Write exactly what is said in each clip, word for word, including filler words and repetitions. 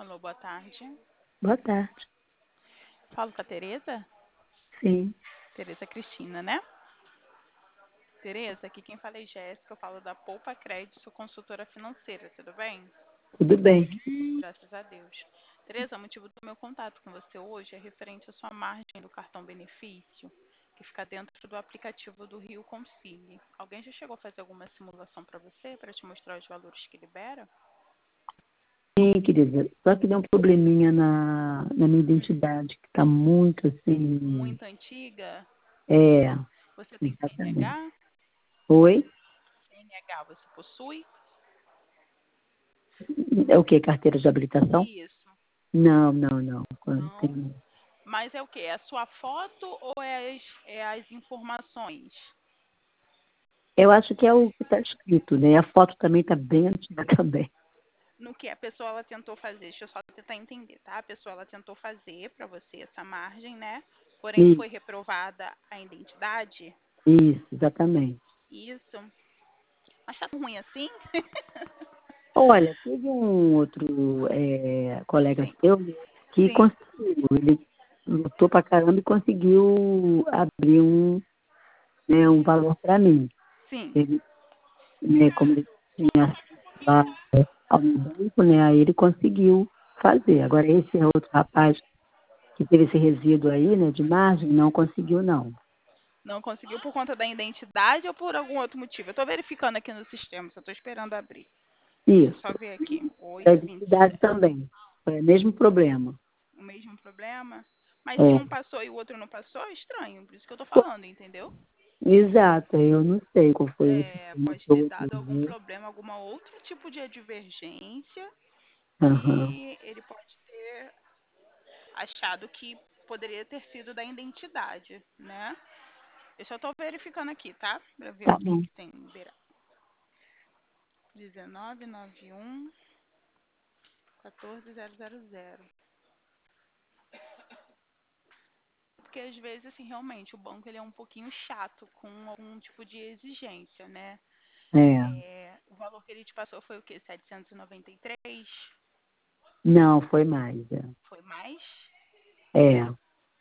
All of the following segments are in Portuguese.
Alô, boa tarde. Boa tarde. Falo com a Tereza? Sim, Tereza Cristina, né? Tereza, aqui quem fala é Jéssica, eu falo da Poupa Crédito, sou consultora financeira, tudo bem? tudo bem. Graças a Deus. Tereza, o motivo do meu contato com você hoje é referente à sua margem do cartão benefício, que fica dentro do aplicativo do Rio Consigne. Alguém já chegou a fazer alguma simulação para você, para te mostrar os valores que libera? Sim, querida. Só que deu um probleminha na, na minha Hum, identidade, que está muito assim. muito antiga? É, Você tem exatamente. C N H? Oi? C N H você possui? É o quê? Carteira de habilitação? Isso. Não, não, não. Não. Tem- Mas é o quê? É a sua foto ou é as, é as informações? Eu acho que é o que está escrito, né? A foto também está bem antiga também. No que a pessoa ela tentou fazer? Deixa eu só tentar entender, tá? A pessoa ela tentou fazer para você essa margem, né? Porém Isso, foi reprovada a identidade? isso, exatamente. Isso. Mas tá tão ruim assim? Olha, teve um outro é, colega Sim. seu que Sim. conseguiu, ele lutou pra caramba e conseguiu abrir um, né, um valor para mim. Sim. Ele, né, como ele tinha lá ao banco, né, aí ele conseguiu fazer. Agora esse é outro rapaz que teve esse resíduo aí, né, de margem, não conseguiu não. Não conseguiu por conta da identidade ou por algum outro motivo? Eu tô verificando aqui no sistema, só tô esperando abrir. Deixa eu só Isso, ver aqui. da Oito vinte e identidade sete. também. Foi o mesmo problema. O mesmo problema. Mas se É. um passou e o outro não passou, é estranho. Por isso que eu tô falando, entendeu? Exato, eu não sei qual foi o É, problema pode que o ter outro dado algum levou. problema, algum outro tipo de divergência Aham, que ele pode ter achado que poderia ter sido da identidade, né? Eu só tô verificando aqui, tá? Pra ver o tá que, bom. que tem liberado. dezenove noventa e um quatorze zero zero zero. Porque às vezes, assim, realmente, o banco ele é um pouquinho chato com algum tipo de exigência, né? É. É, o valor que ele te passou foi o quê? setecentos e noventa e três? Não, foi mais. Foi mais? É. É.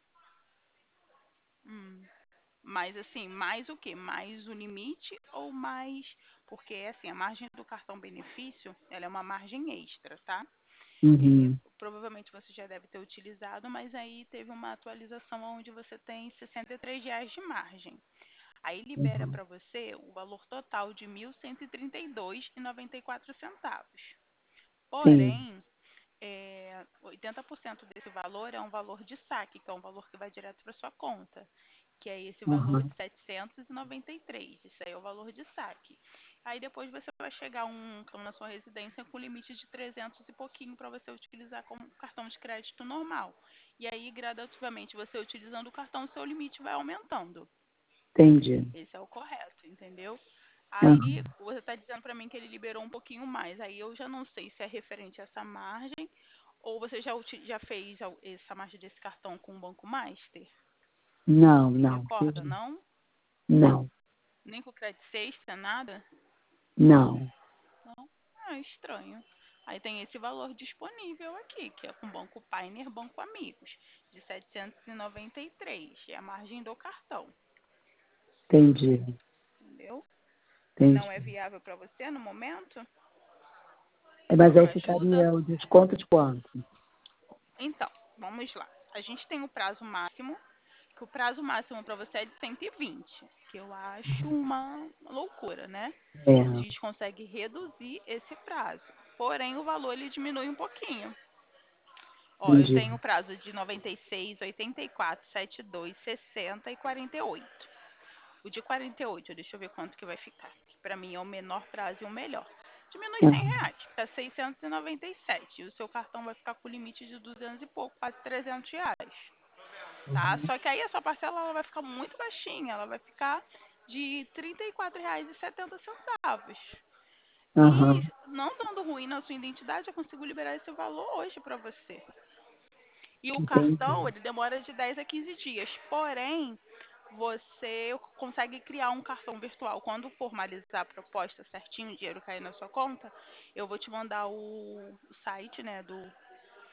Hum. Mas assim, mais o quê? Mais o limite ou mais... Porque assim, a margem do cartão benefício, ela é uma margem extra, tá? É, Uhum. provavelmente você já deve ter utilizado, mas aí teve uma atualização onde você tem sessenta e três reais de margem. Aí libera Uhum. para você o valor total de mil cento e trinta e dois reais e noventa e quatro centavos. Sim. Porém, é, oitenta por cento desse valor é um valor de saque, que é um valor que vai direto para sua conta, que é esse valor Uhum. de setecentos e noventa e três. Isso aí é o valor de saque. Aí depois você vai chegar um cartão na sua residência com limite de trezentos e pouquinho para você utilizar como cartão de crédito normal. E aí, gradativamente, você utilizando o cartão, seu limite vai aumentando. Entendi. Esse é o correto, entendeu? Aí Aham. você está dizendo para mim que ele liberou um pouquinho mais. Aí eu já não sei se é referente a essa margem ou você já, uti- já fez al- essa margem desse cartão com o Banco Master? Não, Se não. recorda, não? Não, Nem com o Credit Sexta, nada? não. Não? Ah, estranho. Aí tem esse valor disponível aqui, que é com o Banco Pioneer, Banco Amigos, de setecentos e noventa e três. É a margem do cartão, Entendi. entendeu? Não é Entendi. viável para você no momento? É, mas Com aí ajuda? ficaria o desconto de quanto? Então, vamos lá. A gente tem o prazo máximo, que o prazo máximo para você é de cento e vinte, que eu acho uma loucura, né? A É, gente consegue reduzir esse prazo. Porém, o valor ele diminui um pouquinho. Ó, eu entendi. tenho o prazo de noventa e seis, oitenta e quatro, setenta e dois, sessenta e quarenta e oito. O de quarenta e oito, deixa eu ver quanto que vai ficar. Que para mim é o menor prazo e o melhor. Diminui cem Aham. reais, fica seiscentos e noventa e sete. E o seu cartão vai ficar com limite de duzentos e pouco, quase trezentos reais. Tá? Uhum. Só que aí a sua parcela ela vai ficar muito baixinha, ela vai ficar de trinta e quatro reais e setenta centavos. E Aham. não dando ruim na sua identidade, eu consigo liberar esse valor hoje para você. E o cartão, Entendi. ele demora de dez a quinze dias. Porém, você consegue criar um cartão virtual. Quando formalizar a proposta certinho, o dinheiro cair na sua conta, eu vou te mandar o, o site, né, do,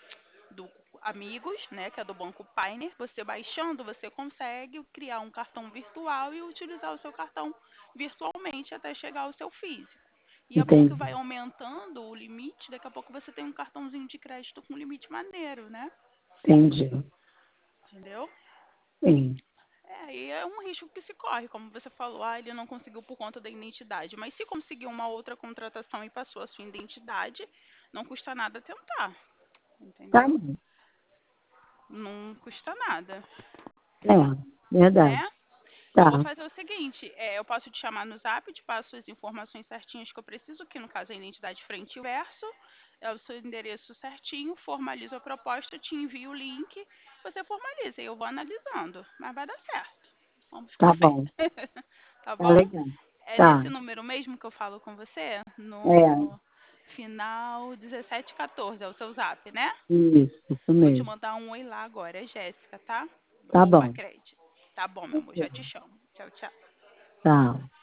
do Amigos, né, que é do Banco Pioneer. Você baixando, você consegue criar um cartão virtual e utilizar o seu cartão virtualmente até chegar ao seu físico. E é bom que vai Entendi, aumentando o limite, daqui a pouco você tem um cartãozinho de crédito com limite maneiro, né? entendi. Entendeu? Sim, É, e é um risco que se corre, como você falou, ah, ele não conseguiu por conta da identidade. Mas se conseguiu uma outra contratação e passou a sua identidade, não custa nada tentar, tá entendeu? bom. Não custa nada, É, verdade. né? Eu vou Tá, fazer o seguinte, é, eu posso te chamar no zap, te passo as informações certinhas que eu preciso, que no caso é a identidade frente e verso, é o seu endereço certinho, formalizo a proposta, te envio o link, você formaliza e eu vou analisando, mas vai dar certo. Vamos com tá fé. bom. Tá Tá bom? legal. É Tá, nesse número mesmo que eu falo com você? é, No final dezessete quatorze, é o seu zap, né? isso, isso Vou te mesmo. mandar um oi lá agora, é Jéssica, tá? Tá Do bom. Bacred. Tá bom, meu amor, já te chamo. Tchau, tchau. Tá.